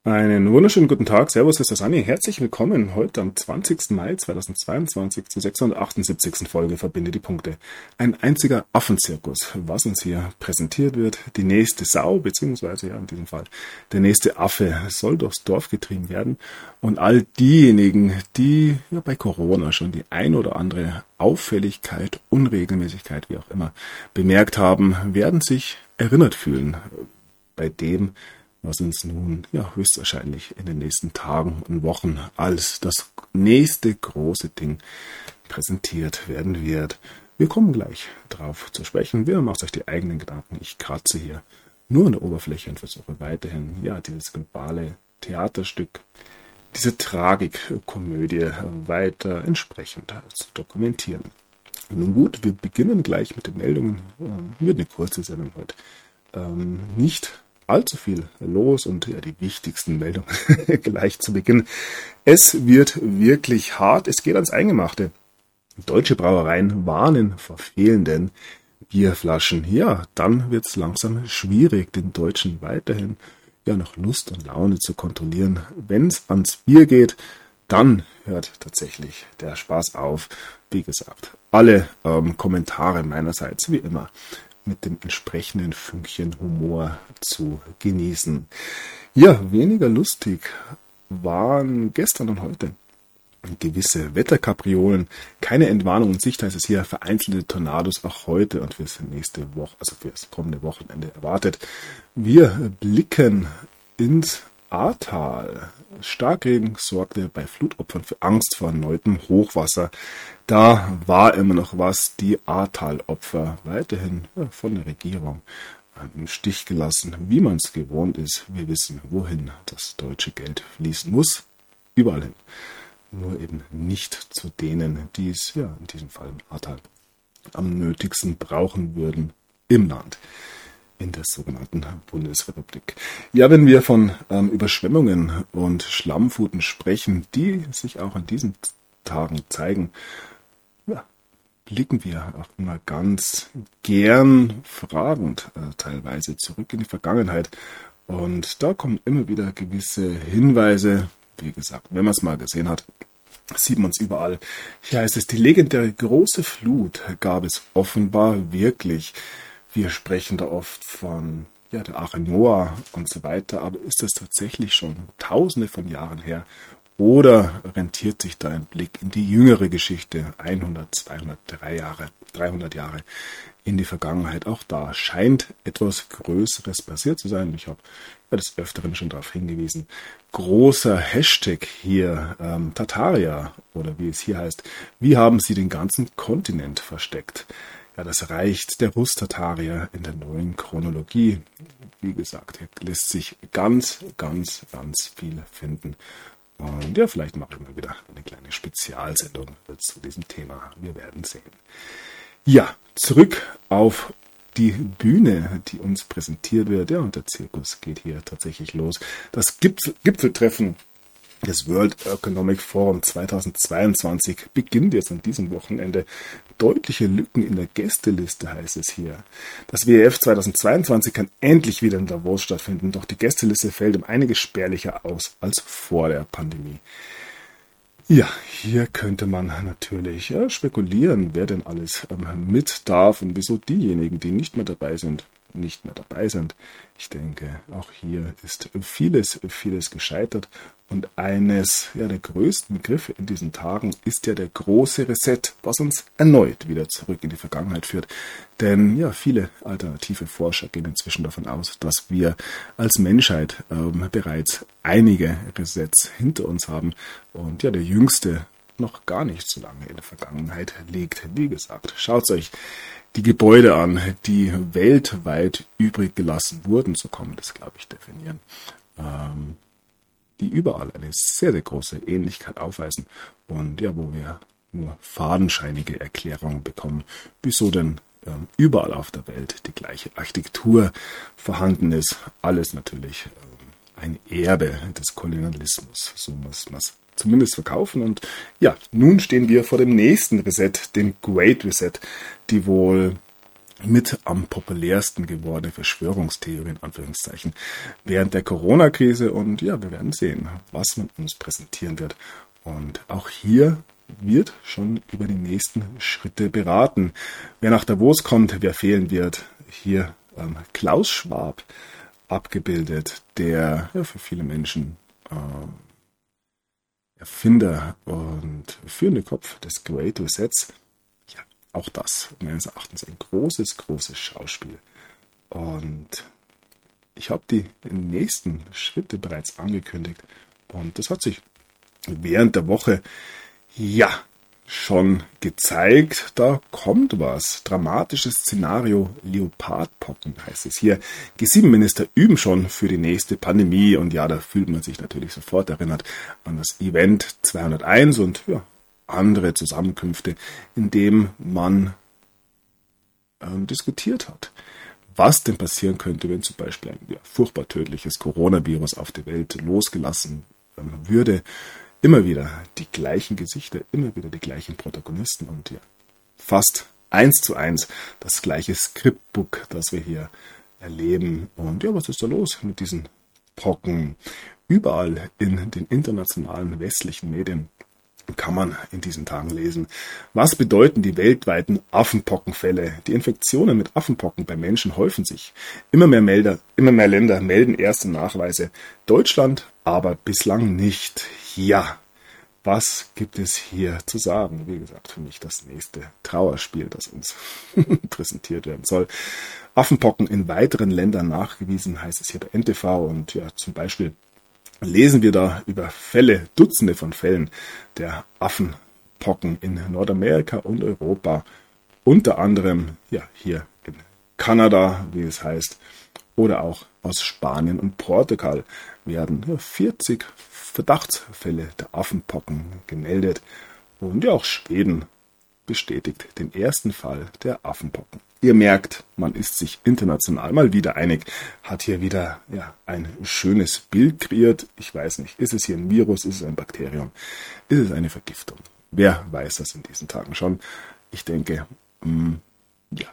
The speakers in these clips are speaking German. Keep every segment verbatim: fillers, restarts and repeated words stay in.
Einen wunderschönen guten Tag, Servus, ist das Anni. Herzlich willkommen heute am zwanzigsten Mai zweitausendzweiundzwanzig zur sechshundertachtundsiebzigsten Folge Verbinde die Punkte. Ein einziger Affenzirkus, was uns hier präsentiert wird. Die nächste Sau, beziehungsweise ja in diesem Fall der nächste Affe, soll durchs Dorf getrieben werden. Und all diejenigen, die ja bei Corona schon die ein oder andere Auffälligkeit, Unregelmäßigkeit, wie auch immer, bemerkt haben, werden sich erinnert fühlen bei dem, was uns nun ja höchstwahrscheinlich in den nächsten Tagen und Wochen als das nächste große Ding präsentiert werden wird. Wir kommen gleich drauf zu sprechen. Wir macht euch die eigenen Gedanken. Ich kratze hier nur an der Oberfläche und versuche weiterhin ja dieses globale Theaterstück, diese Tragikkomödie weiter entsprechend zu dokumentieren. Nun gut, wir beginnen gleich mit den Meldungen. Wird eine kurze Sendung heute. Ähm, nicht allzu viel los und ja, die wichtigsten Meldungen gleich zu Beginn. Es wird wirklich hart, es geht ans Eingemachte. Deutsche Brauereien warnen vor fehlenden Bierflaschen. Ja, dann wird es langsam schwierig, den Deutschen weiterhin ja noch Lust und Laune zu kontrollieren. Wenn es ans Bier geht, dann hört tatsächlich der Spaß auf. Wie gesagt, alle ähm, Kommentare meinerseits wie immer mit dem entsprechenden Fünkchen Humor zu genießen. Ja, weniger lustig waren gestern und heute gewisse Wetterkapriolen. Keine Entwarnung in Sicht, heißt es hier, vereinzelte Tornados auch heute und fürs nächste Woche, also fürs kommende Wochenende erwartet. Wir blicken ins Ahrtal. Starkregen sorgte bei Flutopfern für Angst vor erneutem Hochwasser. Da war immer noch was, die Ahrtal-Opfer weiterhin ja, von der Regierung im Stich gelassen, wie man es gewohnt ist. Wir wissen, wohin das deutsche Geld fließen muss. Überall hin. Nur eben nicht zu denen, die es ja in diesem Fall im Ahrtal am nötigsten brauchen würden im Land. In der sogenannten Bundesrepublik. Ja, wenn wir von ähm, Überschwemmungen und Schlammfluten sprechen, die sich auch an diesen Tagen zeigen, ja, blicken wir auch immer ganz gern fragend äh, teilweise zurück in die Vergangenheit. Und da kommen immer wieder gewisse Hinweise, wie gesagt, wenn man es mal gesehen hat, sieht man es überall. Hier heißt es, die legendäre große Flut gab es offenbar wirklich. Wir sprechen da oft von ja, der Arche Noah und so weiter, aber ist das tatsächlich schon tausende von Jahren her? Oder rentiert sich da ein Blick in die jüngere Geschichte, hundert, zweihundert, dreihundert Jahre in die Vergangenheit? Auch da scheint etwas Größeres passiert zu sein. Ich habe ja des Öfteren schon darauf hingewiesen. Großer Hashtag hier, ähm, Tartaria, oder wie es hier heißt. Wie haben sie den ganzen Kontinent versteckt? Ja, das reicht der Rus-Tartarier in der neuen Chronologie. Wie gesagt, hier lässt sich ganz, ganz, ganz viel finden. Und ja, vielleicht mache ich mal wieder eine kleine Spezialsendung zu diesem Thema. Wir werden sehen. Ja, zurück auf die Bühne, die uns präsentiert wird. Ja, und der Zirkus geht hier tatsächlich los. Das Gipfel- Gipfeltreffen des World Economic Forum zweitausendzweiundzwanzig beginnt jetzt an diesem Wochenende. Deutliche Lücken in der Gästeliste, heißt es hier. Das W E F zweitausendzweiundzwanzig kann endlich wieder in Davos stattfinden, doch die Gästeliste fällt um einiges spärlicher aus als vor der Pandemie. Ja, hier könnte man natürlich ja, spekulieren, wer denn alles ähm, mit darf und wieso diejenigen, die nicht mehr dabei sind, nicht mehr dabei sind. Ich denke, auch hier ist vieles, vieles gescheitert. Und eines ja, der größten Begriffe in diesen Tagen ist ja der große Reset, was uns erneut wieder zurück in die Vergangenheit führt. Denn ja, viele alternative Forscher gehen inzwischen davon aus, dass wir als Menschheit ähm, bereits einige Resets hinter uns haben. Und ja, der jüngste noch gar nicht so lange in der Vergangenheit liegt. Wie gesagt, schaut euch die Gebäude an, die weltweit übrig gelassen wurden, so kann man das, glaube ich, definieren, ähm, die überall eine sehr, sehr große Ähnlichkeit aufweisen und ja, wo wir nur fadenscheinige Erklärungen bekommen, wieso denn ähm, überall auf der Welt die gleiche Architektur vorhanden ist. Alles natürlich ähm, ein Erbe des Kolonialismus, so muss man es zumindest verkaufen. Und ja, nun stehen wir vor dem nächsten Reset, dem Great Reset, die wohl mit am populärsten gewordene Verschwörungstheorie in Anführungszeichen während der Corona-Krise. Und ja, wir werden sehen, was man uns präsentieren wird. Und auch hier wird schon über die nächsten Schritte beraten. Wer nach Davos kommt, wer fehlen wird. Hier ähm, Klaus Schwab abgebildet, der ja, für viele Menschen ähm, Erfinder und führende Kopf des Great Resets. Ja, auch das meines Erachtens ein großes, großes Schauspiel. Und ich habe die nächsten Schritte bereits angekündigt. Und das hat sich während der Woche ja schon gezeigt. Da kommt was. Dramatisches Szenario Leopardpocken heißt es hier. G sieben Minister üben schon für die nächste Pandemie. Und ja, da fühlt man sich natürlich sofort erinnert an das Event zweihunderteins und ja, andere Zusammenkünfte, in dem man ähm, diskutiert hat, was denn passieren könnte, wenn zum Beispiel ein ja, furchtbar tödliches Coronavirus auf die Welt losgelassen ähm, würde. Immer wieder die gleichen Gesichter, immer wieder die gleichen Protagonisten und ja, fast eins zu eins das gleiche Scriptbook, das wir hier erleben. Und ja, was ist da los mit diesen Pocken? Überall in den internationalen westlichen Medien kann man in diesen Tagen lesen. Was bedeuten die weltweiten Affenpockenfälle? Die Infektionen mit Affenpocken bei Menschen häufen sich. Immer mehr Melder, immer mehr Länder melden erste Nachweise. Deutschland aber bislang nicht. Ja, was gibt es hier zu sagen? Wie gesagt, für mich das nächste Trauerspiel, das uns präsentiert werden soll. Affenpocken in weiteren Ländern nachgewiesen, heißt es hier bei N T V. Und ja, zum Beispiel lesen wir da über Fälle, Dutzende von Fällen der Affenpocken in Nordamerika und Europa. Unter anderem ja hier in Kanada, wie es heißt, oder auch aus Spanien und Portugal werden ja, vierzig Verdachtsfälle der Affenpocken gemeldet. Und ja, auch Schweden bestätigt den ersten Fall der Affenpocken. Ihr merkt, man ist sich international mal wieder einig, hat hier wieder ja, ein schönes Bild kreiert. Ich weiß nicht, ist es hier ein Virus, ist es ein Bakterium, ist es eine Vergiftung? Wer weiß das in diesen Tagen schon? Ich denke, mh, ja,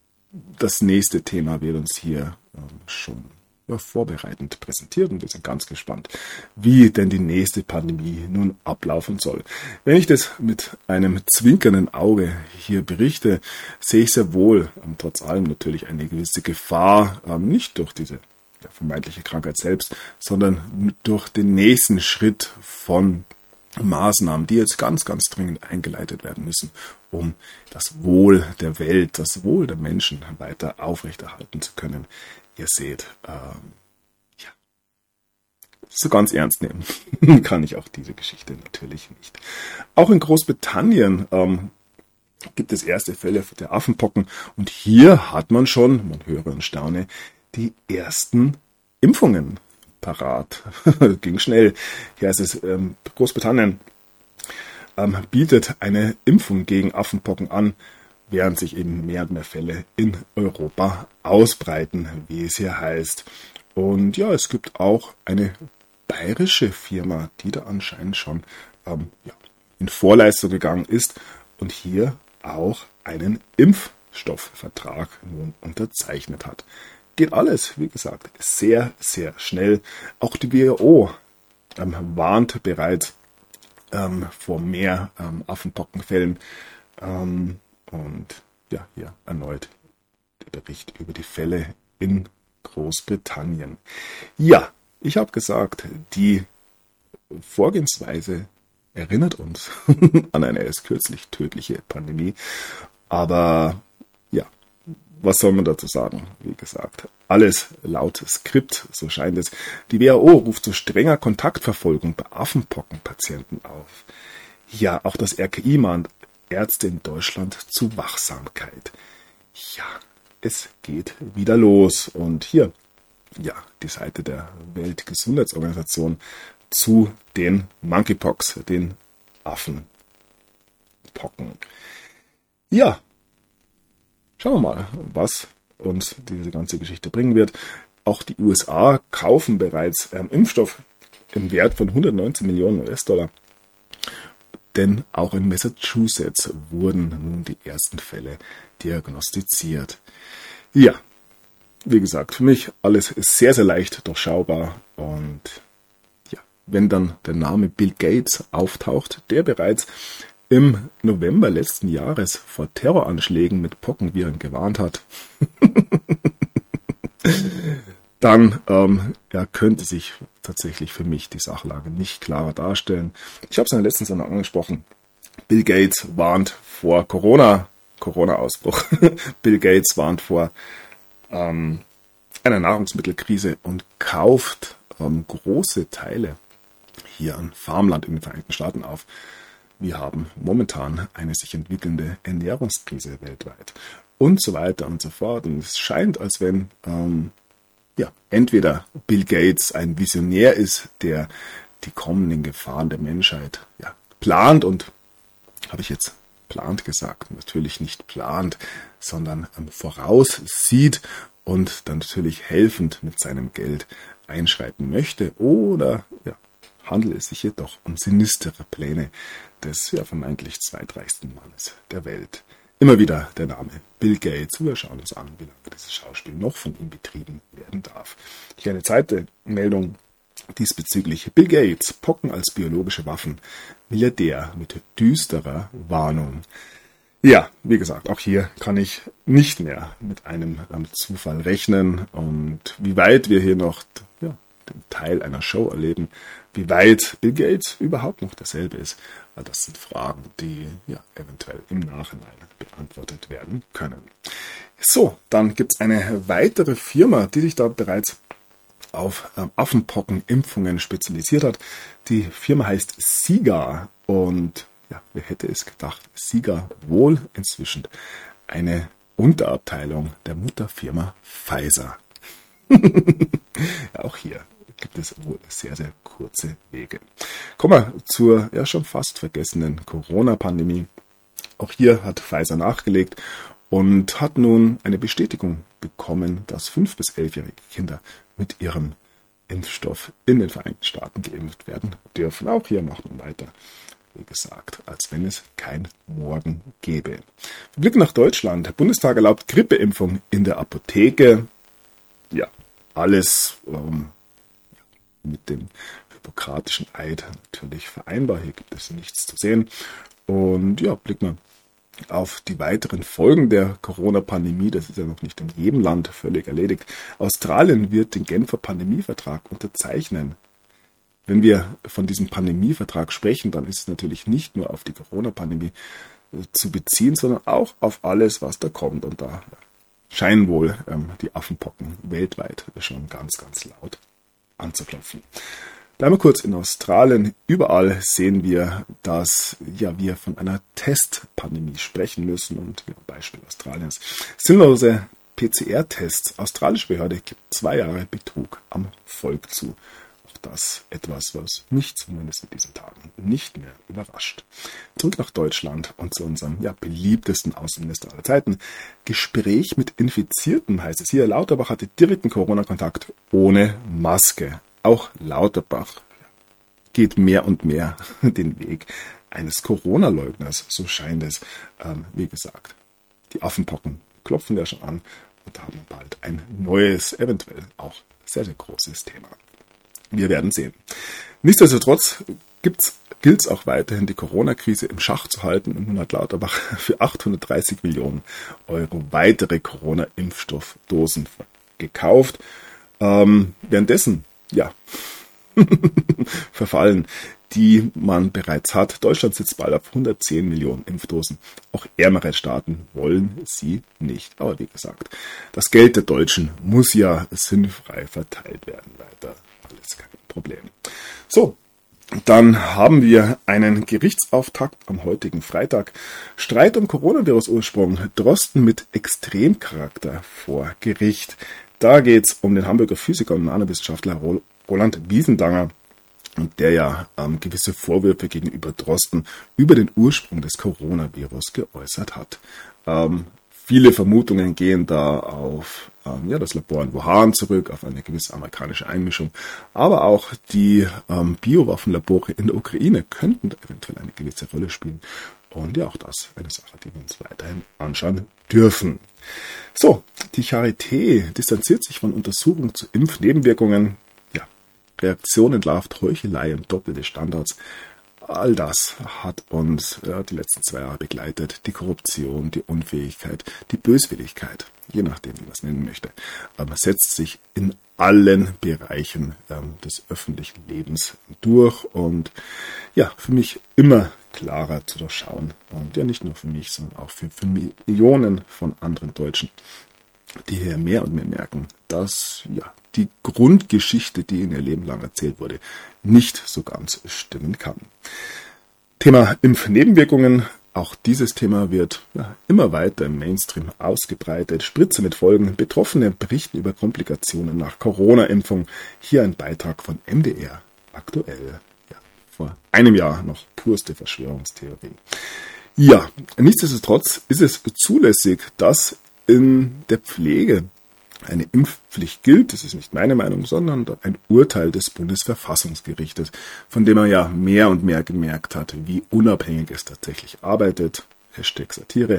das nächste Thema wird uns hier ähm, schon ja, vorbereitend präsentiert und wir sind ganz gespannt, wie denn die nächste Pandemie nun ablaufen soll. Wenn ich das mit einem zwinkernden Auge hier berichte, sehe ich sehr wohl, ähm, trotz allem natürlich eine gewisse Gefahr, ähm, nicht durch diese ja, vermeintliche Krankheit selbst, sondern durch den nächsten Schritt von Maßnahmen, die jetzt ganz, ganz dringend eingeleitet werden müssen, um das Wohl der Welt, das Wohl der Menschen weiter aufrechterhalten zu können. Ihr seht, ähm, ja, so ganz ernst nehmen kann ich auch diese Geschichte natürlich nicht. Auch in Großbritannien ähm, gibt es erste Fälle der Affenpocken und hier hat man schon, man höre und staune, die ersten Impfungen parat. Ging schnell. Hier heißt es, ähm, Großbritannien ähm, bietet eine Impfung gegen Affenpocken an, während sich eben mehr und mehr Fälle in Europa ausbreiten, wie es hier heißt. Und ja, es gibt auch eine bayerische Firma, die da anscheinend schon ähm, ja, in Vorleistung gegangen ist und hier auch einen Impfstoffvertrag nun unterzeichnet hat. Geht alles, wie gesagt, sehr, sehr schnell. Auch die W H O ähm, warnt bereits ähm, vor mehr ähm, Affenpockenfällen. Ähm, und ja, hier erneut der Bericht über die Fälle in Großbritannien. Ja, ich habe gesagt, die Vorgehensweise erinnert uns an eine erst kürzlich tödliche Pandemie. Aber ja, was soll man dazu sagen? Wie gesagt, alles laut Skript, so scheint es. Die W H O ruft zu strenger Kontaktverfolgung bei Affenpockenpatienten auf. Ja, auch das R K I mahnt Ärzte in Deutschland zu Wachsamkeit. Ja, es geht wieder los. Und hier, ja, die Seite der Weltgesundheitsorganisation zu den Monkeypox, den Affenpocken. Ja, schauen wir mal, was uns diese ganze Geschichte bringen wird. Auch die U S A kaufen bereits ähm, Impfstoff im Wert von hundertneunzehn Millionen U S-Dollar. denn auch in Massachusetts wurden nun die ersten Fälle diagnostiziert. Ja, wie gesagt, für mich alles sehr, sehr leicht durchschaubar und ja, wenn dann der Name Bill Gates auftaucht, der bereits im November letzten Jahres vor Terroranschlägen mit Pockenviren gewarnt hat, dann ähm, ja, könnte sich tatsächlich für mich die Sachlage nicht klarer darstellen. Ich habe es ja letztens noch angesprochen. Bill Gates warnt vor Corona, Corona-Ausbruch. Bill Gates warnt vor ähm, einer Nahrungsmittelkrise und kauft ähm, große Teile hier an Farmland in den Vereinigten Staaten auf. Wir haben momentan eine sich entwickelnde Ernährungskrise weltweit und so weiter und so fort. Und es scheint, als wenn ähm, ja, entweder Bill Gates ein Visionär ist, der die kommenden Gefahren der Menschheit ja, plant und, habe ich jetzt plant gesagt, natürlich nicht plant, sondern ähm, voraussieht und dann natürlich helfend mit seinem Geld einschreiten möchte, oder ja, handelt es sich jedoch um sinistere Pläne des ja, vermeintlich zweitreichsten Mannes der Welt. Immer wieder der Name Bill Gates. Wir schauen uns an, wie lange dieses Schauspiel noch von ihm betrieben werden darf. Hier eine zweite Meldung diesbezüglich. Bill Gates, Pocken als biologische Waffen. Milliardär mit düsterer Warnung. Ja, wie gesagt, auch hier kann ich nicht mehr mit einem ähm, Zufall rechnen. Und wie weit wir hier noch ja, den Teil einer Show erleben, wie weit Bill Gates überhaupt noch derselbe ist, das sind Fragen, die ja eventuell im Nachhinein beantwortet werden können. So, dann gibt es eine weitere Firma, die sich da bereits auf ähm, Affenpockenimpfungen spezialisiert hat. Die Firma heißt SIGA und ja, wer hätte es gedacht, SIGA wohl inzwischen eine Unterabteilung der Mutterfirma Pfizer. Ja, auch hier gibt es wohl sehr, sehr kurze Wege. Kommen wir zur ja schon fast vergessenen Corona-Pandemie. Auch hier hat Pfizer nachgelegt und hat nun eine Bestätigung bekommen, dass fünf- bis elfjährige Kinder mit ihrem Impfstoff in den Vereinigten Staaten geimpft werden dürfen. Auch hier macht man weiter, wie gesagt, als wenn es kein Morgen gäbe. Wir blicken nach Deutschland. Der Bundestag erlaubt Grippeimpfung in der Apotheke. Ja, alles ähm, mit dem hippokratischen Eid natürlich vereinbar. Hier gibt es nichts zu sehen. Und ja, blicken wir auf die weiteren Folgen der Corona-Pandemie. Das ist ja noch nicht in jedem Land völlig erledigt. Australien wird den Genfer Pandemievertrag unterzeichnen. Wenn wir von diesem Pandemievertrag sprechen, dann ist es natürlich nicht nur auf die Corona-Pandemie zu beziehen, sondern auch auf alles, was da kommt. Und da scheinen wohl ähm, die Affenpocken weltweit schon ganz, ganz laut anzuklopfen. Bleiben wir kurz in Australien. Überall sehen wir, dass ja, wir von einer Testpandemie sprechen müssen. Und ja, Beispiel Australiens. Sinnlose P C R-Tests. Australische Behörde gibt zwei Jahre Betrug am Volk zu. Auch das etwas, was mich zumindest in diesen Tagen nicht mehr überrascht. Zurück nach Deutschland und zu unserem ja, beliebtesten Außenminister aller Zeiten. Gespräch mit Infizierten heißt es hier. Lauterbach hatte direkten Corona-Kontakt ohne Maske. Auch Lauterbach geht mehr und mehr den Weg eines Corona-Leugners, so scheint es. Ähm, wie gesagt, die Affenpocken klopfen ja schon an und haben bald ein neues, eventuell auch sehr, sehr großes Thema. Wir werden sehen. Nichtsdestotrotz gilt es auch weiterhin, die Corona-Krise im Schach zu halten. Und nun hat Lauterbach für achthundertdreißig Millionen Euro weitere Corona-Impfstoffdosen gekauft. Ähm, währenddessen ja, verfallen, die man bereits hat. Deutschland sitzt bald auf hundertzehn Millionen Impfdosen. Auch ärmere Staaten wollen sie nicht. Aber wie gesagt, das Geld der Deutschen muss ja sinnfrei verteilt werden. Weiter alles kein Problem. So, dann haben wir einen Gerichtsauftakt am heutigen Freitag. Streit um Coronavirus-Ursprung. Drosten mit Extremcharakter vor Gericht. Da geht es um den Hamburger Physiker und Nanowissenschaftler Roland Wiesendanger, der ja ähm, gewisse Vorwürfe gegenüber Drosten über den Ursprung des Coronavirus geäußert hat. Ähm, Viele Vermutungen gehen da auf ähm, ja, das Labor in Wuhan zurück, auf eine gewisse amerikanische Einmischung. Aber auch die ähm, Biowaffenlabore in der Ukraine könnten da eventuell eine gewisse Rolle spielen. Und ja, auch das eine Sache, die wir uns weiterhin anschauen dürfen. So, die Charité distanziert sich von Untersuchungen zu Impfnebenwirkungen. Ja, Reaktion entlarvt Heuchelei und doppelte Standards. All das hat uns ja, die letzten zwei Jahre begleitet. Die Korruption, die Unfähigkeit, die Böswilligkeit, je nachdem, wie man es nennen möchte. Aber setzt sich in allen Bereichen ähm, des öffentlichen Lebens durch und ja, für mich immer klarer zu durchschauen. Und ja, nicht nur für mich, sondern auch für, für Millionen von anderen Deutschen, die hier mehr und mehr merken, dass ja die Grundgeschichte, die in ihr Leben lang erzählt wurde, nicht so ganz stimmen kann. Thema Impfnebenwirkungen. Auch dieses Thema wird ja, immer weiter im Mainstream ausgebreitet. Spritze mit Folgen. Betroffene berichten über Komplikationen nach Corona-Impfung. Hier ein Beitrag von M D R aktuell. Ja, vor einem Jahr noch purste Verschwörungstheorie. Ja, nichtsdestotrotz ist es zulässig, dass in der Pflege eine Impfpflicht gilt. Das ist nicht meine Meinung, sondern ein Urteil des Bundesverfassungsgerichtes, von dem man ja mehr und mehr gemerkt hat, wie unabhängig es tatsächlich arbeitet. Hashtag Satire.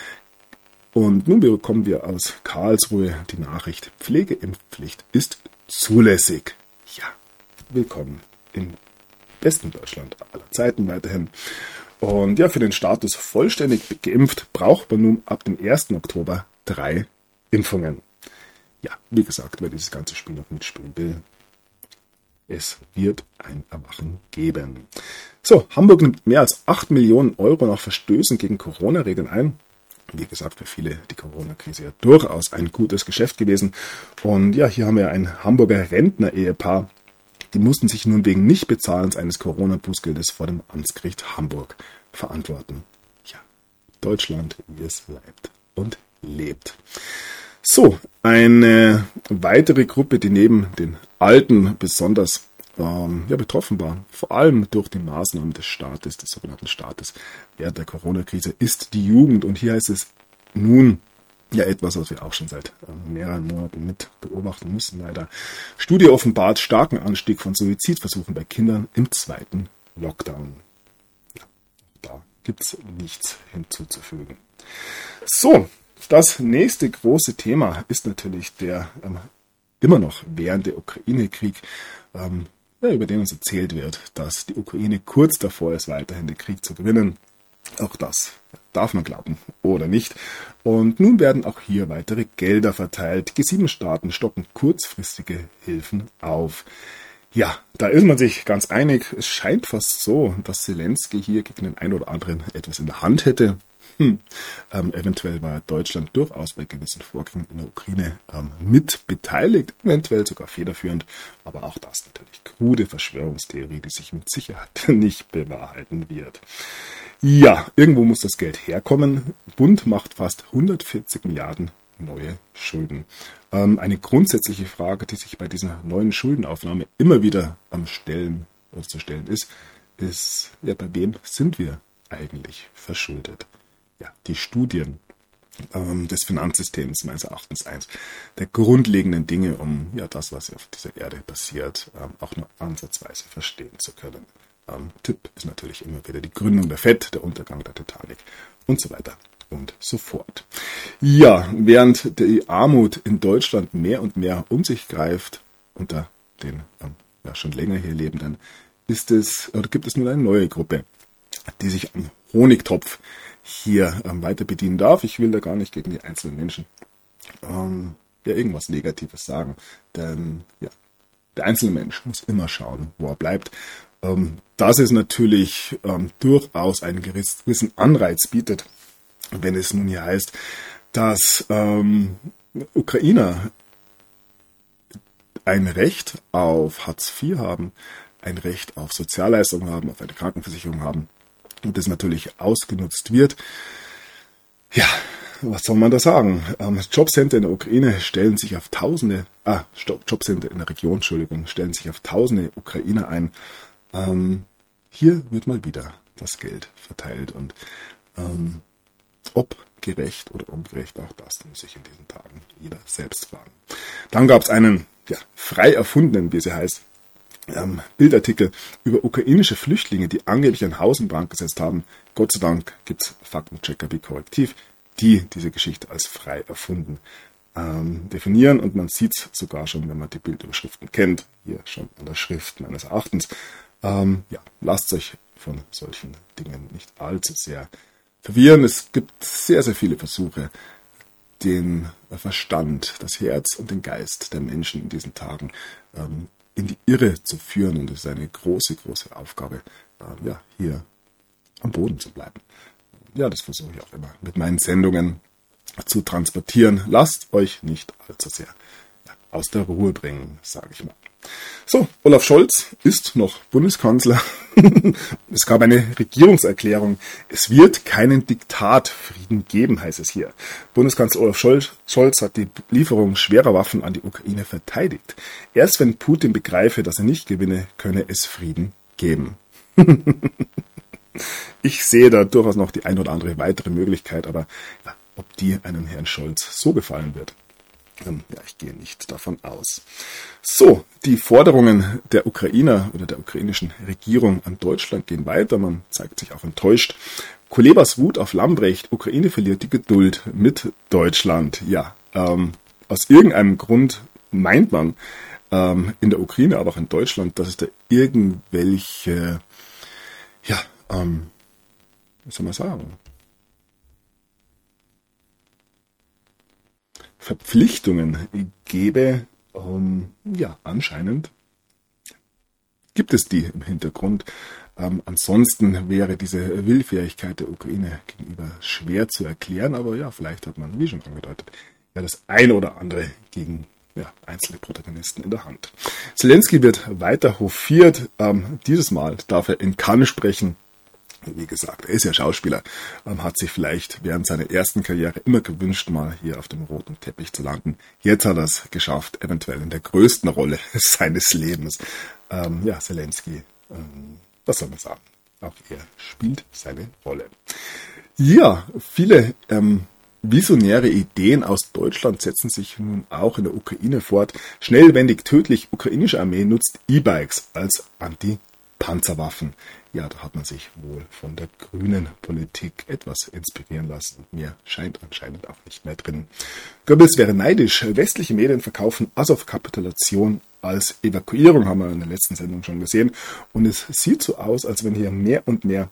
Und nun bekommen wir aus Karlsruhe die Nachricht, Pflegeimpfpflicht ist zulässig. Ja, willkommen im besten Deutschland aller Zeiten weiterhin. Und ja, für den Status vollständig geimpft braucht man nun ab dem ersten Oktober drei Impfungen. Ja, wie gesagt, wer dieses ganze Spiel noch mitspielen will, es wird ein Erwachen geben. So, Hamburg nimmt mehr als acht Millionen Euro nach Verstößen gegen Corona-Regeln ein. Wie gesagt, für viele die Corona-Krise ja durchaus ein gutes Geschäft gewesen. Und ja, hier haben wir ein Hamburger Rentner-Ehepaar. Die mussten sich nun wegen Nichtbezahlens eines Corona-Bußgeldes vor dem Amtsgericht Hamburg verantworten. Ja, Deutschland, wie es bleibt und lebt. So, eine weitere Gruppe, die neben den Alten besonders ähm, ja, betroffen war, vor allem durch die Maßnahmen des Staates, des sogenannten Staates während der Corona-Krise, ist die Jugend. Und hier heißt es nun ja etwas, was wir auch schon seit äh, mehreren Monaten mit beobachten müssen, leider. Studie offenbart starken Anstieg von Suizidversuchen bei Kindern im zweiten Lockdown. Ja, da gibt's nichts hinzuzufügen. So, das nächste große Thema ist natürlich der ähm, immer noch währende Ukraine-Krieg, ähm, ja, über den uns erzählt wird, dass die Ukraine kurz davor ist, weiterhin den Krieg zu gewinnen. Auch das darf man glauben oder nicht. Und nun werden auch hier weitere Gelder verteilt. Die G sieben Staaten stocken kurzfristige Hilfen auf. Ja, da ist man sich ganz einig. Es scheint fast so, dass Zelensky hier gegen den einen oder anderen etwas in der Hand hätte. Hm. Ähm, eventuell war Deutschland durchaus bei gewissen Vorgängen in der Ukraine ähm, mit beteiligt, eventuell sogar federführend, aber auch das natürlich krude Verschwörungstheorie, die sich mit Sicherheit nicht bewahrheiten wird. Ja, irgendwo muss das Geld herkommen. Bund macht fast hundertvierzig Milliarden neue Schulden. Ähm, eine grundsätzliche Frage, die sich bei dieser neuen Schuldenaufnahme immer wieder am Stellen oder zu stellen ist, ist, ja, bei wem sind wir eigentlich verschuldet? Ja, die Studien ähm, des Finanzsystems meines Erachtens eins der grundlegenden Dinge, um ja das, was auf dieser Erde passiert, ähm, auch nur ansatzweise verstehen zu können. Ähm, Tipp ist natürlich immer wieder die Gründung der F E D, der Untergang der Titanic und so weiter und so fort. Ja, während die Armut in Deutschland mehr und mehr um sich greift, unter den ähm, ja, schon länger hier Lebenden, ist es, oder gibt es nun eine neue Gruppe, die sich am Honigtopf hier ähm, weiter bedienen darf. Ich will da gar nicht gegen die einzelnen Menschen ähm, ja irgendwas Negatives sagen, denn ja, der einzelne Mensch muss immer schauen, wo er bleibt. Ähm, dass es natürlich ähm, durchaus einen gewissen Anreiz bietet, wenn es nun hier heißt, dass ähm, Ukrainer ein Recht auf Hartz vier haben, ein Recht auf Sozialleistungen haben, auf eine Krankenversicherung haben, und das natürlich ausgenutzt wird. Ja, was soll man da sagen? Ähm, Jobcenter in der Ukraine stellen sich auf Tausende, ah, Jobcenter in der Region, Entschuldigung, stellen sich auf Tausende Ukrainer ein. Ähm, hier wird mal wieder das Geld verteilt und ähm, ob gerecht oder ungerecht, auch das muss sich in diesen Tagen jeder selbst fragen. Dann gab es einen ja, frei erfundenen, wie sie heißt, ähm, Bildartikel über ukrainische Flüchtlinge, die angeblich ein Haus in Brand gesetzt haben. Gott sei Dank gibt es Faktenchecker wie Korrektiv, die diese Geschichte als frei erfunden ähm, definieren. Und man sieht es sogar schon, wenn man die Bildüberschriften kennt, hier schon an der Schrift meines Erachtens. Ähm, ja, lasst euch von solchen Dingen nicht allzu sehr verwirren. Es gibt sehr, sehr viele Versuche, den Verstand, das Herz und den Geist der Menschen in diesen Tagen ähm, in die Irre zu führen. Und es ist eine große, große Aufgabe, ähm, ja, hier am Boden zu bleiben. Ja, das versuche ich auch immer mit meinen Sendungen zu transportieren. Lasst euch nicht allzu sehr ja, aus der Ruhe bringen, sage ich mal. So, Olaf Scholz ist noch Bundeskanzler. Es gab eine Regierungserklärung. Es wird keinen Diktatfrieden geben, heißt es hier. Bundeskanzler Olaf Scholz, Scholz hat die Lieferung schwerer Waffen an die Ukraine verteidigt. Erst wenn Putin begreife, dass er nicht gewinne, könne es Frieden geben. Ich sehe da durchaus noch die ein oder andere weitere Möglichkeit, aber ja, ob die einem Herrn Scholz so gefallen wird, ähm, ja, ich gehe nicht davon aus. So, die Forderungen der Ukrainer oder der ukrainischen Regierung an Deutschland gehen weiter. Man zeigt sich auch enttäuscht. Kulebas Wut auf Lambrecht. Ukraine verliert die Geduld mit Deutschland. Ja, ähm, aus irgendeinem Grund meint man ähm, in der Ukraine, aber auch in Deutschland, dass es da irgendwelche, ja, ähm, wie soll man sagen, Verpflichtungen gäbe. Ähm, ja, anscheinend gibt es die im Hintergrund. Ähm, ansonsten wäre diese Willfährigkeit der Ukraine gegenüber schwer zu erklären, aber ja, vielleicht hat man, wie schon angedeutet, ja das eine oder andere gegen ja, einzelne Protagonisten in der Hand. Zelensky wird weiter hofiert. Ähm, dieses Mal darf er in Cannes sprechen. Wie gesagt, er ist ja Schauspieler, ähm, hat sich vielleicht während seiner ersten Karriere immer gewünscht, mal hier auf dem roten Teppich zu landen. Jetzt hat er es geschafft, eventuell in der größten Rolle seines Lebens. Ähm, ja, Zelensky, ähm, was soll man sagen? Auch er spielt seine Rolle. Ja, viele ähm, visionäre Ideen aus Deutschland setzen sich nun auch in der Ukraine fort. Schnellwendig, tödlich, ukrainische Armee nutzt E-Bikes als Anti-Panzerwaffen. Ja, da hat man sich wohl von der grünen Politik etwas inspirieren lassen. Mir scheint anscheinend auch nicht mehr drin. Goebbels wäre neidisch. Westliche Medien verkaufen Azov-Kapitulation als Evakuierung, haben wir in der letzten Sendung schon gesehen. Und es sieht so aus, als wenn hier mehr und mehr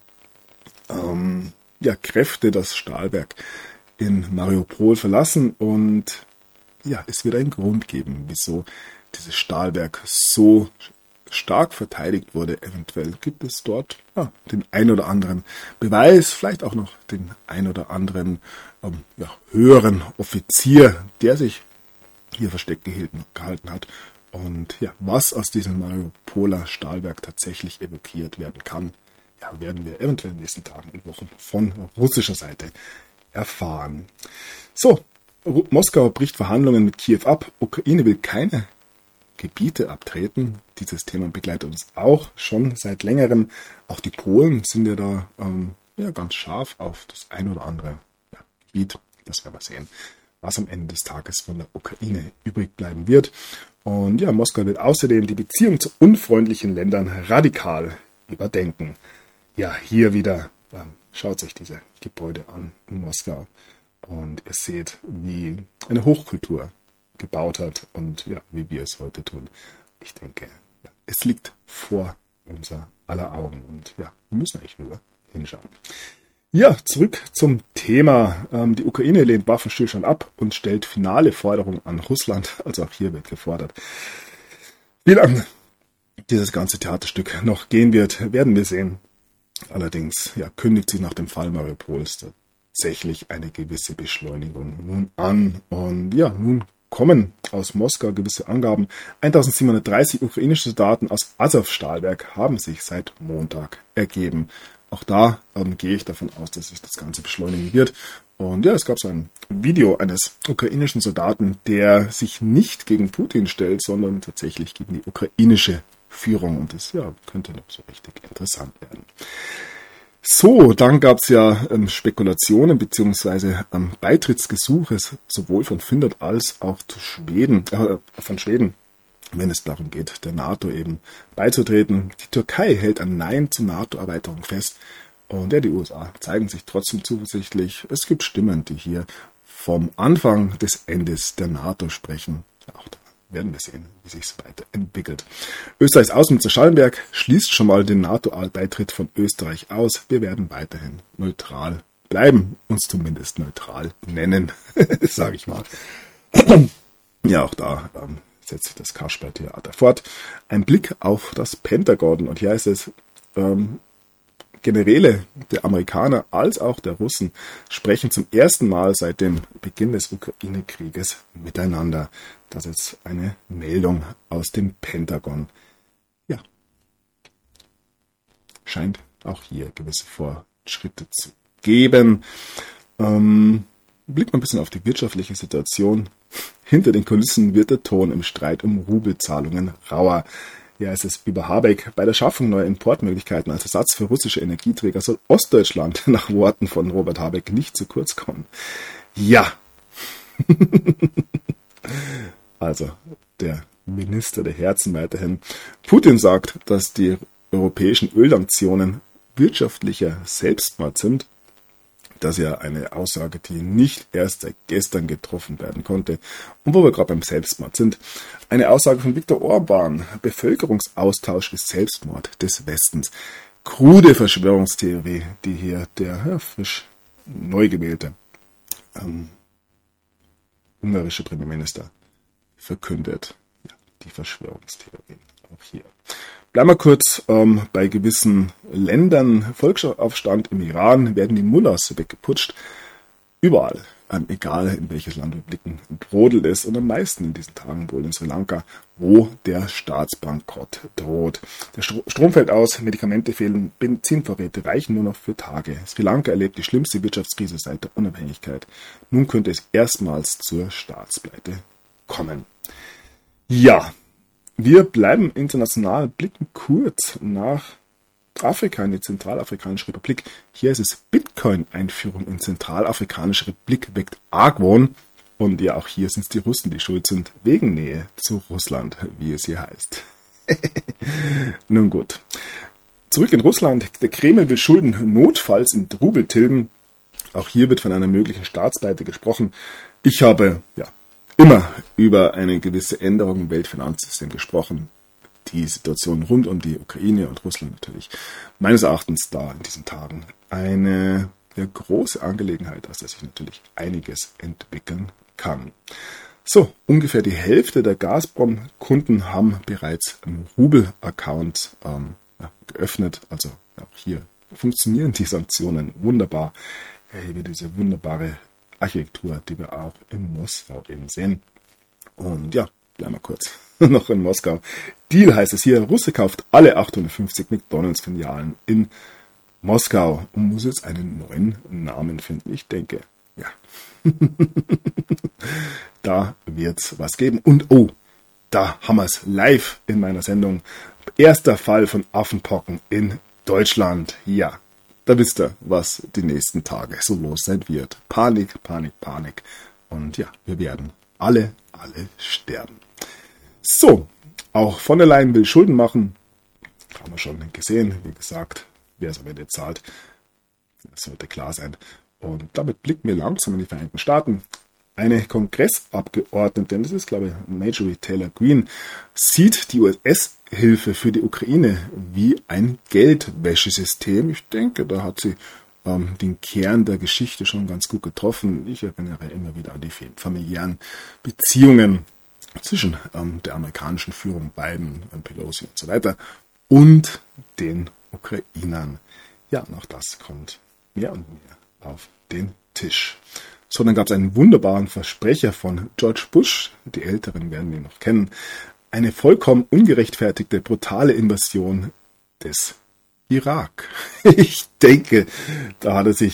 ähm, ja, Kräfte das Stahlwerk in Mariupol verlassen. Und ja, es wird einen Grund geben, wieso dieses Stahlwerk so stark verteidigt wurde. Eventuell gibt es dort ja, den ein oder anderen Beweis, vielleicht auch noch den ein oder anderen ähm, ja, höheren Offizier, der sich hier versteckt gehalten hat. Und ja, was aus diesem Mariupoler Stahlwerk tatsächlich evakuiert werden kann, ja, werden wir eventuell in den nächsten Tagen und Wochen von russischer Seite erfahren. So, Moskau bricht Verhandlungen mit Kiew ab. Ukraine will keine Gebiete abtreten. Dieses Thema begleitet uns auch schon seit längerem. Auch die Polen sind ja da ähm, ja, ganz scharf auf das ein oder andere ja, Gebiet. Das werden wir sehen, was am Ende des Tages von der Ukraine übrig bleiben wird. Und ja, Moskau wird außerdem die Beziehung zu unfreundlichen Ländern radikal überdenken. Ja, hier wieder ähm, schaut sich diese Gebäude an in Moskau und ihr seht, wie eine Hochkultur gebaut hat und ja, wie wir es heute tun. Ich denke, ja, es liegt vor unser aller Augen und ja, wir müssen eigentlich nur hinschauen. Ja, zurück zum Thema. Ähm, die Ukraine lehnt Waffenstillstand ab und stellt finale Forderungen an Russland. Also auch hier wird gefordert. Wie lange dieses ganze Theaterstück noch gehen wird, werden wir sehen. Allerdings ja, kündigt sich nach dem Fall Mariupols tatsächlich eine gewisse Beschleunigung nun an. Und ja, nun kommen aus Moskau gewisse Angaben. eintausendsiebenhundertdreißig ukrainische Soldaten aus Azov-Stahlwerk haben sich seit Montag ergeben. Auch da ähm, gehe ich davon aus, dass sich das Ganze beschleunigen wird. Und ja, es gab so ein Video eines ukrainischen Soldaten, der sich nicht gegen Putin stellt, sondern tatsächlich gegen die ukrainische Führung. Und das ja, könnte noch so richtig interessant werden. So, dann gab es ja ähm, Spekulationen bzw. Ähm, Beitrittsgesuche sowohl von Finnland als auch zu Schweden, äh, von Schweden, wenn es darum geht, der NATO eben beizutreten. Die Türkei hält ein Nein zur NATO-Erweiterung fest und ja, die U S A zeigen sich trotzdem zuversichtlich. Es gibt Stimmen, die hier vom Anfang des Endes der NATO sprechen. Auch da werden wir sehen, wie sich es weiterentwickelt. Österreichs Außenminister Schallenberg schließt schon mal den NATO-Beitritt von Österreich aus. Wir werden weiterhin neutral bleiben, uns zumindest neutral nennen, sage ich mal. Ja, auch da ähm, setzt sich das Kasperl-Theater fort. Ein Blick auf das Pentagon und hier heißt es, ähm, Generäle der Amerikaner als auch der Russen sprechen zum ersten Mal seit dem Beginn des Ukraine-Krieges miteinander. Das ist eine Meldung aus dem Pentagon. Ja, scheint auch hier gewisse Fortschritte zu geben. Ähm, blickt mal ein bisschen auf die wirtschaftliche Situation. Hinter den Kulissen wird der Ton im Streit um Rubelzahlungen rauer. Ja, es ist über Habeck. Bei der Schaffung neuer Importmöglichkeiten als Ersatz für russische Energieträger soll Ostdeutschland nach Worten von Robert Habeck nicht zu kurz kommen. Ja. Also, der Minister der Herzen weiterhin. Putin sagt, dass die europäischen Ölsanktionen wirtschaftlicher Selbstmord sind. Das ist ja eine Aussage, die nicht erst seit gestern getroffen werden konnte. Und wo wir gerade beim Selbstmord sind, eine Aussage von Viktor Orban. Bevölkerungsaustausch ist Selbstmord des Westens. Krude Verschwörungstheorie, die hier der ja, frisch neu gewählte ähm, ungarische Premierminister verkündet. Ja, die Verschwörungstheorie auch hier. Bleiben wir kurz ähm, bei gewissen Ländern. Volksaufstand im Iran, werden die Mullahs weggeputscht. Überall, ähm, egal in welches Land wir blicken, brodelt es und am meisten in diesen Tagen wohl in Sri Lanka, wo der Staatsbankrott droht. Der Stro- Strom fällt aus, Medikamente fehlen, Benzinvorräte reichen nur noch für Tage. Sri Lanka erlebt die schlimmste Wirtschaftskrise seit der Unabhängigkeit. Nun könnte es erstmals zur Staatspleite kommen. Ja. Wir bleiben international, blicken kurz nach Afrika, in die Zentralafrikanische Republik. Hier ist es Bitcoin-Einführung in Zentralafrikanische Republik weckt Argwohn. Und ja, auch hier sind es die Russen, die schuld sind, wegen Nähe zu Russland, wie es hier heißt. Nun gut. Zurück in Russland. Der Kreml will Schulden notfalls in Rubel tilgen. Auch hier wird von einer möglichen Staatspleite gesprochen. Ich habe, ja, immer über eine gewisse Änderung im Weltfinanzsystem gesprochen. Die Situation rund um die Ukraine und Russland natürlich meines Erachtens da in diesen Tagen eine ja, große Angelegenheit, aus der sich natürlich einiges entwickeln kann. So, ungefähr die Hälfte der Gazprom-Kunden haben bereits einen Rubel-Account ähm, ja, geöffnet. Also ja, auch hier funktionieren die Sanktionen wunderbar. Hier wird diese wunderbare Architektur, die wir auch in Moskau eben sehen. Und ja, bleiben wir kurz noch in Moskau. Deal heißt es hier, Russe kauft alle achthundertfünfzig McDonalds-Filialen in Moskau und muss jetzt einen neuen Namen finden. Ich denke, ja, da wird's was geben. Und oh, da haben wir es live in meiner Sendung. Erster Fall von Affenpocken in Deutschland. Ja. Da wisst ihr, was die nächsten Tage so los sein wird. Panik, Panik, Panik. Und ja, wir werden alle, alle sterben. So, auch von der Leyen will Schulden machen. Haben wir schon gesehen. Wie gesagt, wer es am Ende zahlt, das sollte klar sein. Und damit blicken wir langsam in die Vereinigten Staaten. Eine Kongressabgeordnete, das ist glaube ich Marjorie Taylor Greene, sieht die U S-Hilfe für die Ukraine wie ein Geldwäschesystem. Ich denke, da hat sie ähm, den Kern der Geschichte schon ganz gut getroffen. Ich erinnere immer wieder an die familiären Beziehungen zwischen ähm, der amerikanischen Führung, Biden, Pelosi und so weiter, und den Ukrainern. Ja, und auch das kommt mehr und mehr auf den Tisch. So, dann gab es einen wunderbaren Versprecher von George Bush, die Älteren werden ihn noch kennen, eine vollkommen ungerechtfertigte, brutale Invasion des Irak. Ich denke, da hat er sich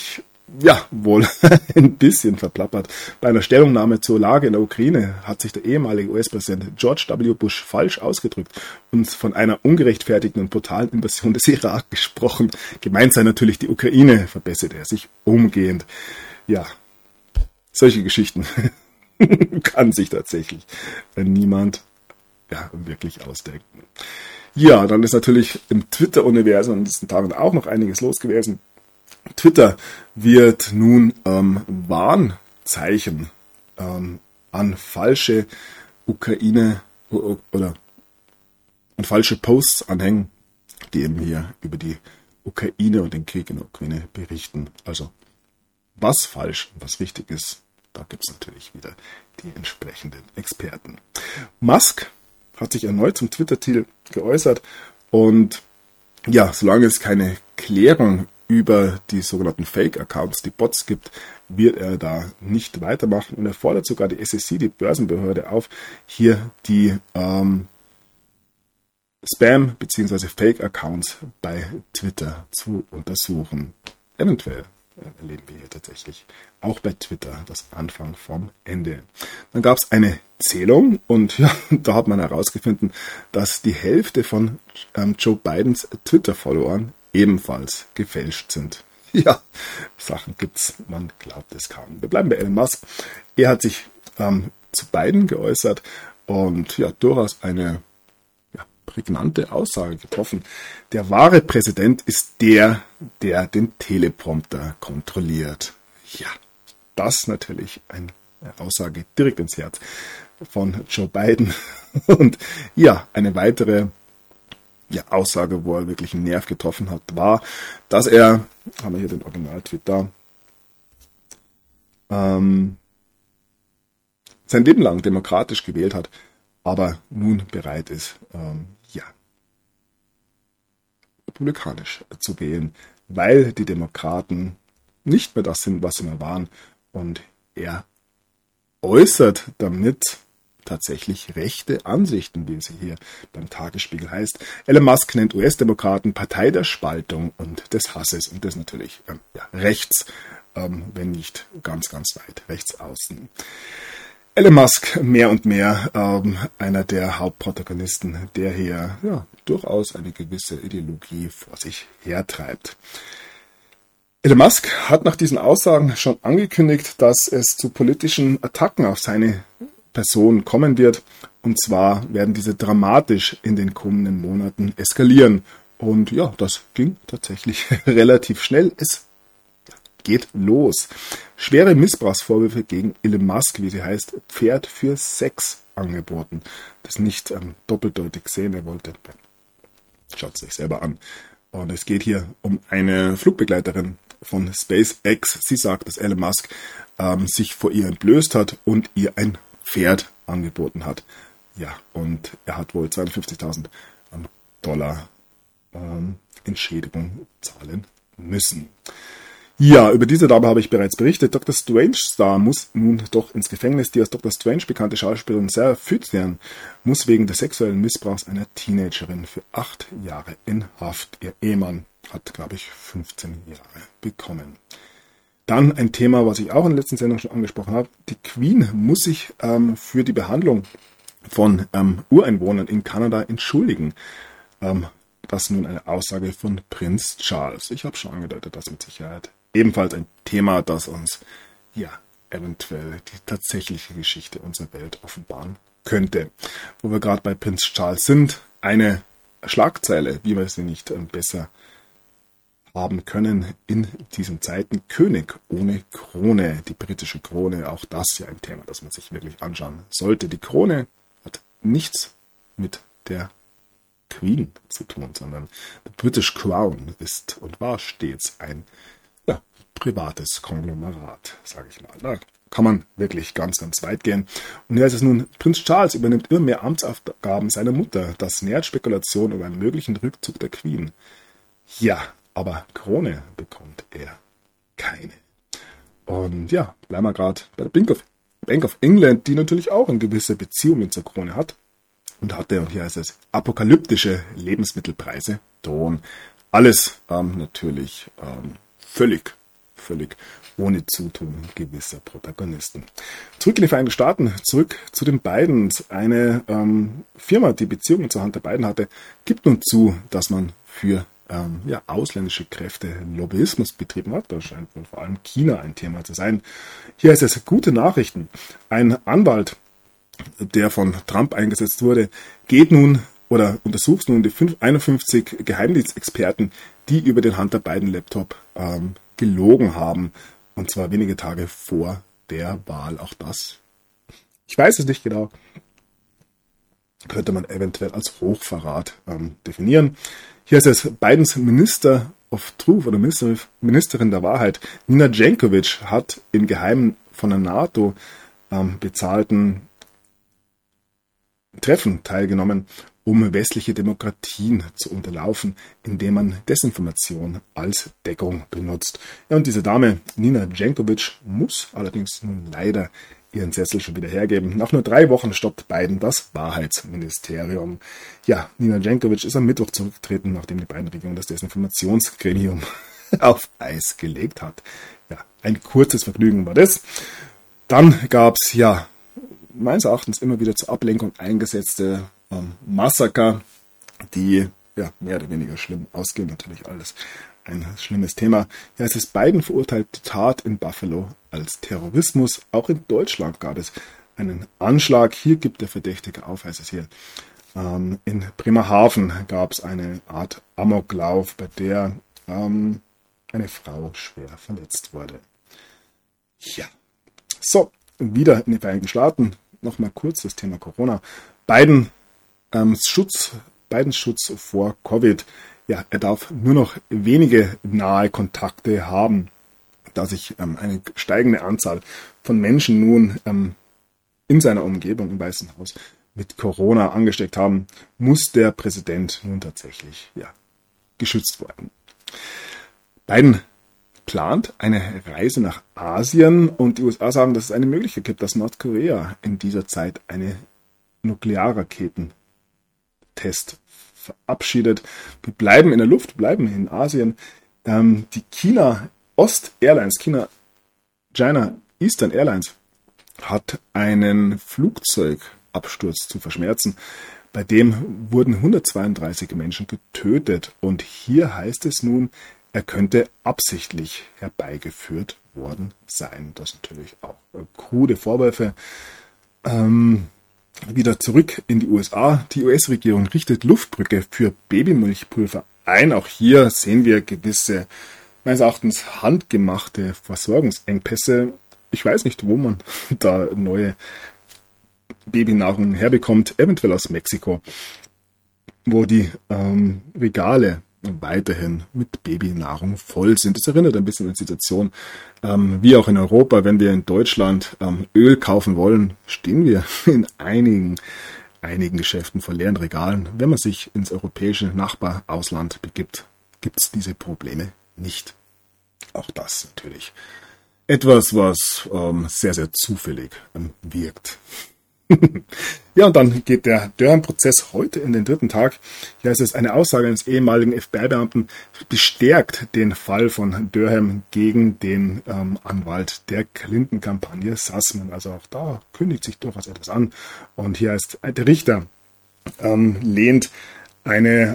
ja, wohl ein bisschen verplappert. Bei einer Stellungnahme zur Lage in der Ukraine hat sich der ehemalige U S-Präsident George W. Bush falsch ausgedrückt und von einer ungerechtfertigten und brutalen Invasion des Irak gesprochen. Gemeint sei natürlich die Ukraine, verbesserte er sich umgehend. Ja, solche Geschichten kann sich tatsächlich niemand ja, wirklich ausdenken. Ja, dann ist natürlich im Twitter-Universum in diesen Tagen auch noch einiges los gewesen. Twitter wird nun ähm, Warnzeichen ähm, an falsche Ukraine oder an falsche Posts anhängen, die eben hier über die Ukraine und den Krieg in der Ukraine berichten. Also was falsch und was richtig ist, da gibt es natürlich wieder die entsprechenden Experten. Musk hat sich erneut zum Twitter-Deal geäußert und ja, solange es keine Klärung über die sogenannten Fake-Accounts, die Bots gibt, wird er da nicht weitermachen und er fordert sogar die S E C, die Börsenbehörde, auf, hier die ähm, Spam- bzw. Fake-Accounts bei Twitter zu untersuchen. Eventuell erleben wir hier tatsächlich auch bei Twitter das Anfang vom Ende. Dann gab es eine Zählung und ja, da hat man herausgefunden, dass die Hälfte von ähm, Joe Bidens Twitter-Followern ebenfalls gefälscht sind. Ja, Sachen gibt's, man glaubt es kaum. Wir bleiben bei Elon Musk. Er hat sich ähm, zu Biden geäußert und ja, durchaus eine ja, prägnante Aussage getroffen. Der wahre Präsident ist der, der den Teleprompter kontrolliert. Ja, das natürlich eine Aussage direkt ins Herz von Joe Biden. Und ja, eine weitere ja, Aussage, wo er wirklich einen Nerv getroffen hat, war, dass er, haben wir hier den Original-Tweet da, ähm, sein Leben lang demokratisch gewählt hat, aber nun bereit ist, ähm, ja, republikanisch zu wählen, weil die Demokraten nicht mehr das sind, was sie mal waren. Und er äußert damit tatsächlich rechte Ansichten, wie es hier beim Tagesspiegel heißt. Elon Musk nennt U S-Demokraten Partei der Spaltung und des Hasses und das natürlich ähm, ja, rechts, ähm, wenn nicht ganz, ganz weit rechts außen. Elon Musk mehr und mehr ähm, einer der Hauptprotagonisten, der hier ja, durchaus eine gewisse Ideologie vor sich hertreibt. Elon Musk hat nach diesen Aussagen schon angekündigt, dass es zu politischen Attacken auf seine Person kommen wird. Und zwar werden diese dramatisch in den kommenden Monaten eskalieren. Und ja, das ging tatsächlich relativ schnell. Es geht los. Schwere Missbrauchsvorwürfe gegen Elon Musk, wie sie heißt, Pferd für Sex angeboten. Das nicht ähm, doppeldeutig sehen, er wollte. Schaut es sich selber an. Und es geht hier um eine Flugbegleiterin von SpaceX. Sie sagt, dass Elon Musk ähm, sich vor ihr entblößt hat und ihr ein Pferd angeboten hat. Ja, und er hat wohl zweiundfünfzigtausend Dollar ähm, Entschädigung zahlen müssen. Ja, über diese Dame habe ich bereits berichtet. Doktor Strange Star muss nun doch ins Gefängnis. Die als Doktor Strange bekannte Schauspielerin Sarah Fithian muss wegen des sexuellen Missbrauchs einer Teenagerin für acht Jahre in Haft. Ihr Ehemann hat, glaube ich, fünfzehn Jahre bekommen. Dann ein Thema, was ich auch in der letzten Sendung schon angesprochen habe. Die Queen muss sich ähm, für die Behandlung von ähm, Ureinwohnern in Kanada entschuldigen. Ähm, das nun eine Aussage von Prinz Charles. Ich habe schon angedeutet, dass mit Sicherheit ebenfalls ein Thema, das uns ja eventuell die tatsächliche Geschichte unserer Welt offenbaren könnte. Wo wir gerade bei Prinz Charles sind, eine Schlagzeile, wie wir sie nicht ähm, besser haben können in diesen Zeiten. König ohne Krone, die britische Krone, auch das ja ein Thema, das man sich wirklich anschauen sollte. Die Krone hat nichts mit der Queen zu tun, sondern the British Crown ist und war stets ein ja, privates Konglomerat, sage ich mal. Da kann man wirklich ganz, ganz weit gehen. Und hier ist es nun, Prinz Charles übernimmt immer mehr Amtsaufgaben seiner Mutter. Das nährt Spekulation über einen möglichen Rückzug der Queen. Ja, aber Krone bekommt er keine. Und ja, bleiben wir gerade bei der Bank of, Bank of England, die natürlich auch eine gewisse Beziehung zur Krone hat. Und hatte, und hier heißt es, apokalyptische Lebensmittelpreise drohen. Alles ähm, natürlich ähm, völlig völlig ohne Zutun gewisser Protagonisten. Zurück in die Vereinigten Staaten, zurück zu den Bidens. Eine ähm, Firma, die Beziehungen zur Hunter Biden hatte, gibt nun zu, dass man für ähm, ja, ausländische Kräfte Lobbyismus betrieben hat. Da scheint wohl vor allem China ein Thema zu sein. Hier heißt es gute Nachrichten. Ein Anwalt, der von Trump eingesetzt wurde, geht nun oder untersucht nun die einundfünfzig Geheimdienstexperten, die über den Hunter Biden Laptop ähm, gelogen haben. Und zwar wenige Tage vor der Wahl. Auch das, ich weiß es nicht genau, könnte man eventuell als Hochverrat ähm, definieren. Hier ist es Bidens Minister of Truth oder Minister, Ministerin der Wahrheit, Nina Jankowicz, hat im Geheimen von der NATO ähm, bezahlten Treffen teilgenommen, um westliche Demokratien zu unterlaufen, indem man Desinformation als Deckung benutzt. Ja, und diese Dame, Nina Jankowicz, muss allerdings nun leider ihren Sessel schon wieder hergeben. Nach nur drei Wochen stoppt Biden das Wahrheitsministerium. Ja, Nina Jankowicz ist am Mittwoch zurückgetreten, nachdem die Biden-Regierung das Desinformationsgremium auf Eis gelegt hat. Ja, ein kurzes Vergnügen war das. Dann gab es, ja, meines Erachtens immer wieder zur Ablenkung eingesetzte ähm, Massaker, die ja mehr oder weniger schlimm ausgehen. Natürlich alles ein schlimmes Thema. Ja, es ist Biden verurteilt die Tat in Buffalo als Terrorismus. Auch in Deutschland gab es einen Anschlag. Hier gibt der Verdächtige auf, heißt es hier. Ähm, in Bremerhaven gab es eine Art Amoklauf, bei der ähm, eine Frau schwer verletzt wurde. Ja, so, wieder in den Vereinigten Staaten. Nochmal kurz das Thema Corona. Biden, ähm, Schutz, Bidens Schutz vor Covid. Ja, er darf nur noch wenige nahe Kontakte haben. Da sich ähm, eine steigende Anzahl von Menschen nun ähm, in seiner Umgebung im Weißen Haus mit Corona angesteckt haben, muss der Präsident nun tatsächlich ja, geschützt werden. Biden plant eine Reise nach Asien und die U S A sagen, dass es eine Möglichkeit gibt, dass Nordkorea in dieser Zeit eine Nuklearraketentest verabschiedet. Wir bleiben in der Luft, bleiben in Asien. Ähm, die China Ost Airlines, China China Eastern Airlines, hat einen Flugzeugabsturz zu verschmerzen. Bei dem wurden hundertzweiunddreißig Menschen getötet. Und hier heißt es nun, er könnte absichtlich herbeigeführt worden sein. Das natürlich auch krude Vorwürfe. Ähm, wieder zurück in die U S A. Die U S-Regierung richtet Luftbrücke für Babymilchpulver ein. Auch hier sehen wir gewisse, meines Erachtens, handgemachte Versorgungsengpässe. Ich weiß nicht, wo man da neue Babynahrung herbekommt. Eventuell aus Mexiko, wo die ähm, Regale weiterhin mit Babynahrung voll sind. Das erinnert ein bisschen an die Situation, ähm, wie auch in Europa, wenn wir in Deutschland ähm, Öl kaufen wollen, stehen wir in einigen, einigen Geschäften vor leeren Regalen. Wenn man sich ins europäische Nachbarausland begibt, gibt es diese Probleme nicht. Auch das natürlich etwas, was ähm, sehr, sehr zufällig ähm, wirkt. Ja, und dann geht der Durham-Prozess heute in den dritten Tag. Hier ist es eine Aussage eines ehemaligen F B I-Beamten, bestärkt den Fall von Durham gegen den ähm, Anwalt der Clinton-Kampagne Sussman. Also auch da kündigt sich durchaus etwas an. Und hier ist der Richter ähm, lehnt eine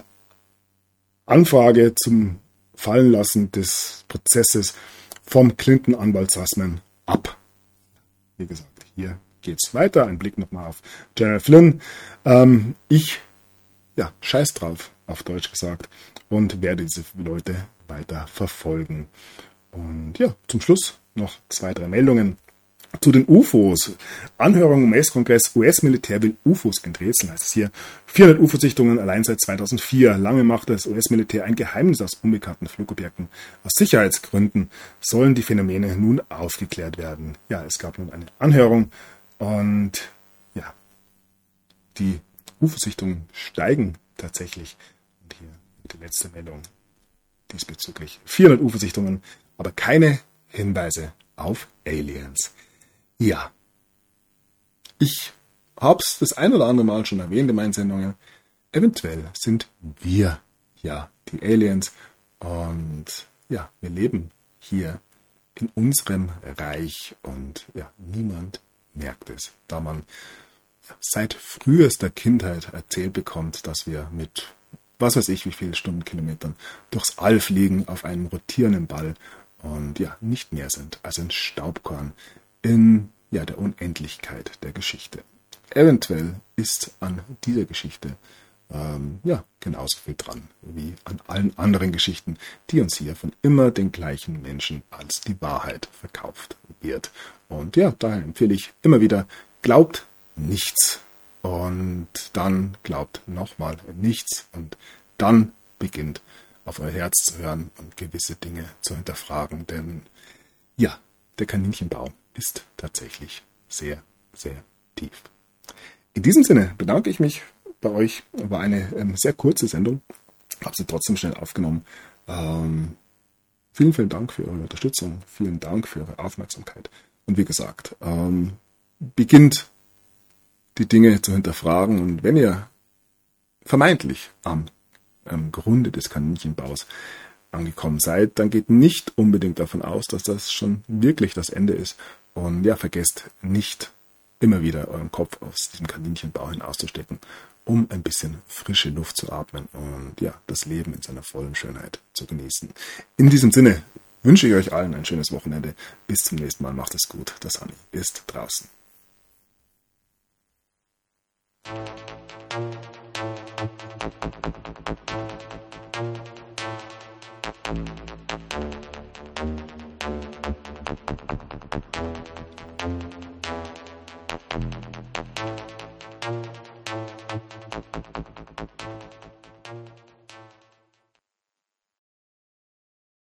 Anfrage zum Fallenlassen des Prozesses vom Clinton-Anwalt Sussman ab. Wie gesagt, hier geht's weiter. Ein Blick nochmal auf General Flynn. Ähm, ich, ja, scheiß drauf, auf Deutsch gesagt, und werde diese Leute weiter verfolgen. Und ja, zum Schluss noch zwei, drei Meldungen zu den U F Os. Anhörung im U S-Kongress, U S-Militär will U F Os enträtseln, heißt es hier. vierhundert U F O-Sichtungen allein seit zweitausendvier. Lange macht das U S-Militär ein Geheimnis aus unbekannten Flugobjekten. Aus Sicherheitsgründen sollen die Phänomene nun aufgeklärt werden. Ja, es gab nun eine Anhörung. Und ja, die U F O-Sichtungen steigen tatsächlich. Und hier die letzte Meldung diesbezüglich. vierhundert U F O-Sichtungen, aber keine Hinweise auf Aliens. Ja, ich habe es das ein oder andere Mal schon erwähnt in meinen Sendungen. Eventuell sind wir ja die Aliens. Und ja, wir leben hier in unserem Reich und ja, niemand merkt es, da man seit frühester Kindheit erzählt bekommt, dass wir mit was weiß ich wie viele Stundenkilometern durchs All fliegen auf einem rotierenden Ball und ja, nicht mehr sind als ein Staubkorn in ja, der Unendlichkeit der Geschichte. Eventuell ist an dieser Geschichte ähm, ja, genauso viel dran wie an allen anderen Geschichten, die uns hier von immer den gleichen Menschen als die Wahrheit verkauft wird. Und ja, daher empfehle ich immer wieder, glaubt nichts und dann glaubt nochmal nichts und dann beginnt auf euer Herz zu hören und gewisse Dinge zu hinterfragen, denn ja, der Kaninchenbau ist tatsächlich sehr, sehr tief. In diesem Sinne bedanke ich mich bei euch. War eine ähm, sehr kurze Sendung, habe sie trotzdem schnell aufgenommen. Ähm, vielen, vielen Dank für eure Unterstützung, vielen Dank für eure Aufmerksamkeit. Und wie gesagt, ähm, beginnt die Dinge zu hinterfragen und wenn ihr vermeintlich am ähm, Grunde des Kaninchenbaus angekommen seid, dann geht nicht unbedingt davon aus, dass das schon wirklich das Ende ist. Und ja, vergesst nicht immer wieder euren Kopf aus diesem Kaninchenbau hinauszustecken, um ein bisschen frische Luft zu atmen und ja, das Leben in seiner vollen Schönheit zu genießen. In diesem Sinne wünsche ich euch allen ein schönes Wochenende. Bis zum nächsten Mal. Macht es gut. Der Sunny ist draußen.